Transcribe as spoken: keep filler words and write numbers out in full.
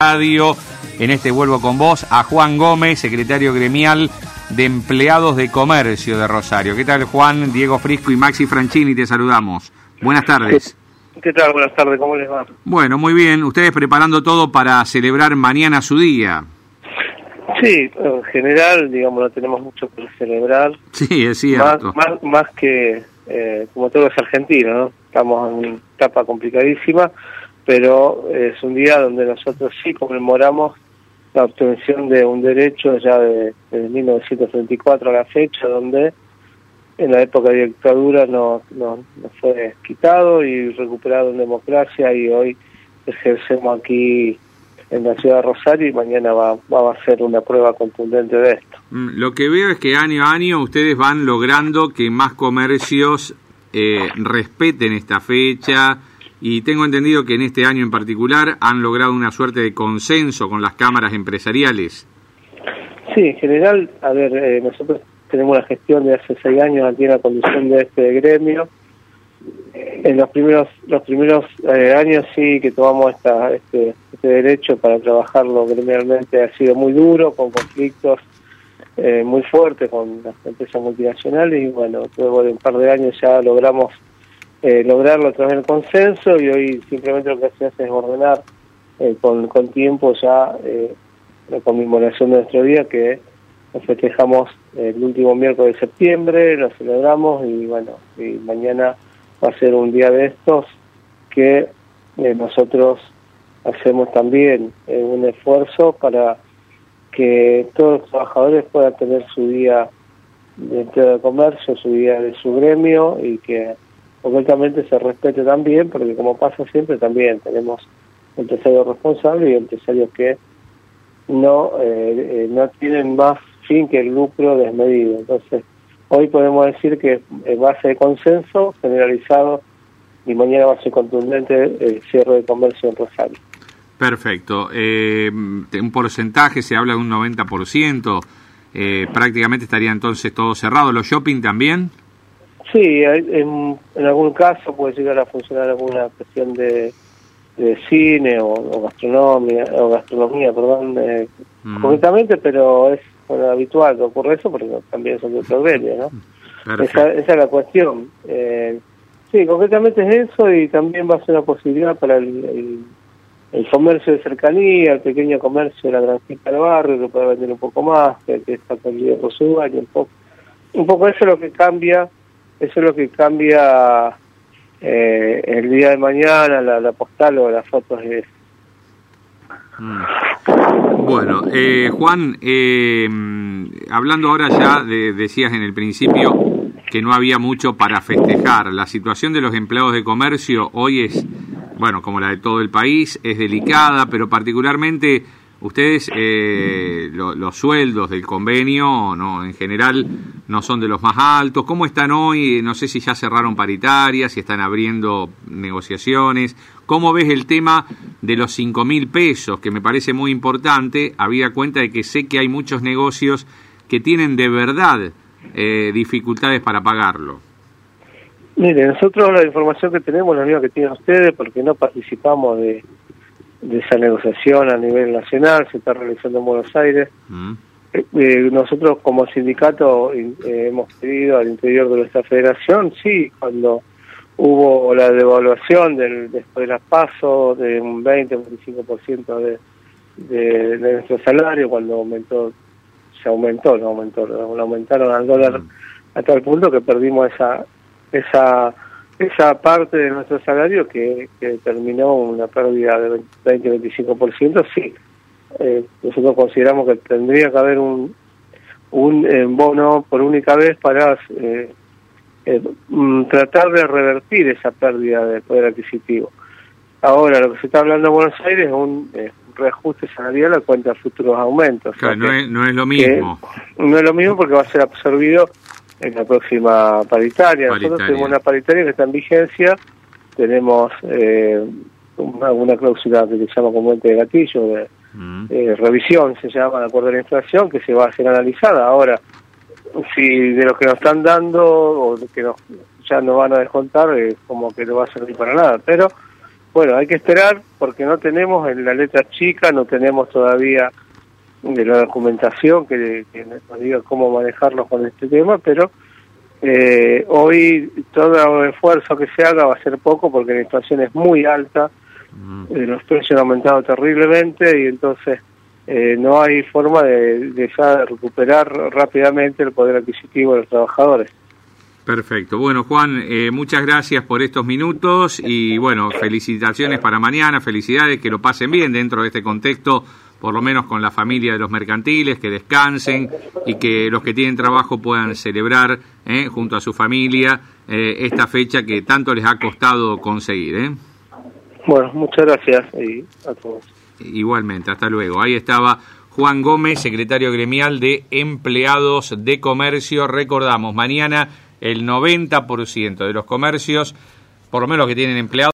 radio, en este Vuelvo con Vos, a Juan Gómez, secretario gremial de Empleados de Comercio de Rosario. ¿Qué tal, Juan? Diego Frisco y Maxi Franchini, te saludamos. Buenas tardes. ¿Qué, qué tal? Buenas tardes, ¿cómo les va? Bueno, muy bien. Ustedes preparando todo para celebrar mañana su día. Sí, en general, digamos, no tenemos mucho por celebrar. Sí, es cierto. Más, más, más que, eh, como todos los argentinos, ¿no? Estamos en una etapa complicadísima, pero es un día donde nosotros sí conmemoramos la obtención de un derecho ya de, de mil novecientos treinta y cuatro a la fecha, donde en la época de dictadura nos no, no fue quitado y recuperado en democracia, y hoy ejercemos aquí en la ciudad de Rosario, y mañana va, va a ser una prueba contundente de esto. Lo que veo es que año a año ustedes van logrando que más comercios eh, respeten esta fecha, y tengo entendido que en este año en particular han logrado una suerte de consenso con las cámaras empresariales. Sí, en general, a ver, eh, nosotros tenemos una gestión de hace seis años aquí en la conducción de este gremio. En los primeros los primeros eh, años sí que tomamos esta este, este derecho para trabajarlo gremialmente, ha sido muy duro, con conflictos eh, muy fuertes con las empresas multinacionales, y bueno, luego de un par de años ya logramos eh, lograrlo a través del consenso, y hoy simplemente lo que se hace es ordenar eh, con, con tiempo ya eh, la conmemoración de nuestro día, que lo festejamos el último miércoles de septiembre, lo celebramos, y bueno, y mañana va a ser un día de estos que eh, nosotros hacemos también eh, un esfuerzo para que todos los trabajadores puedan tener su día de empleo de comercio, su día de su gremio, y que concretamente se respete también, porque como pasa siempre también tenemos empresarios responsables y empresarios que no, eh, eh, no tienen más fin que el lucro desmedido. Entonces, hoy podemos decir que en base de consenso generalizado, y mañana va a ser contundente el cierre de comercio en Rosario. Perfecto. Eh, un porcentaje, se habla de un noventa por ciento, eh, prácticamente estaría entonces todo cerrado. ¿Los shopping también? Sí, en, en algún caso puede llegar a funcionar alguna cuestión de, de cine o, o gastronomía, o gastronomía, perdón, eh, mm. concretamente, pero es bueno, habitual que ocurre eso, porque también son de otro gremio, ¿no? Esa, esa es la cuestión. Eh, sí, concretamente es eso, y también va a ser una posibilidad para el, el, el comercio de cercanía, el pequeño comercio de la granjita del barrio, que pueda vender un poco más, que, que está perdido por su dueño, un poco. Un poco eso es lo que cambia, eso es lo que cambia eh, el día de mañana, la, la postal o las fotos es. Mm. Bueno, eh, Juan, eh, hablando ahora ya, de, decías en el principio que no había mucho para festejar. La situación de los empleados de comercio hoy es, bueno, como la de todo el país, es delicada, pero particularmente ustedes, eh, lo, los sueldos del convenio, no, en general, no son de los más altos. ¿Cómo están hoy? No sé si ya cerraron paritarias, si están abriendo negociaciones. ¿Cómo ves el tema de los cinco mil pesos, que me parece muy importante, habida cuenta de que sé que hay muchos negocios que tienen de verdad eh, dificultades para pagarlo? Mire, nosotros la información que tenemos es la misma que tienen ustedes, porque no participamos de, de esa negociación a nivel nacional, se está realizando en Buenos Aires. Mm. Eh, eh, nosotros como sindicato eh, hemos pedido al interior de nuestra federación, sí, cuando hubo la devaluación del, después de las PASO de un veinte a veinticinco por ciento de, de, de nuestro salario, cuando aumentó, se aumentó, no aumentó, no aumentaron al dólar mm. a tal punto que perdimos esa esa esa parte de nuestro salario que, que terminó una pérdida de veinte a veinticinco por ciento, sí. Eh, nosotros consideramos que tendría que haber un, un eh, bono por única vez para eh, Eh, tratar de revertir esa pérdida de poder adquisitivo. Ahora, lo que se está hablando en Buenos Aires es un, eh, un reajuste salarial a cuenta de futuros aumentos. Claro, o sea no, que, es, no es lo mismo. No es lo mismo porque va a ser absorbido en la próxima paritaria. paritaria. Nosotros tenemos una paritaria que está en vigencia, tenemos eh, una, una cláusula que se llama comúnmente de gatillo, de mm. eh, revisión, se llama, de acuerdo a la inflación, que se va a ser analizada. Ahora, si de los que nos están dando o de que nos, ya no van a descontar, eh, como que no va a servir para nada, pero bueno, hay que esperar porque no tenemos en la letra chica, no tenemos todavía de la documentación que, que nos diga cómo manejarnos con este tema, pero eh, hoy todo esfuerzo que se haga va a ser poco porque la inflación es muy alta, mm. eh, los precios han aumentado terriblemente y entonces eh, no hay forma de, de ya recuperar rápidamente el poder adquisitivo de los trabajadores. Perfecto. Bueno, Juan, eh, muchas gracias por estos minutos y, bueno, felicitaciones para mañana, felicidades, que lo pasen bien dentro de este contexto, por lo menos con la familia de los mercantiles, que descansen y que los que tienen trabajo puedan celebrar eh, junto a su familia eh, esta fecha que tanto les ha costado conseguir. ¿eh? Bueno, muchas gracias y a todos. Igualmente, hasta luego. Ahí estaba Juan Gómez, secretario gremial de Empleados de Comercio. Recordamos, mañana el noventa por ciento de los comercios, por lo menos los que tienen empleados,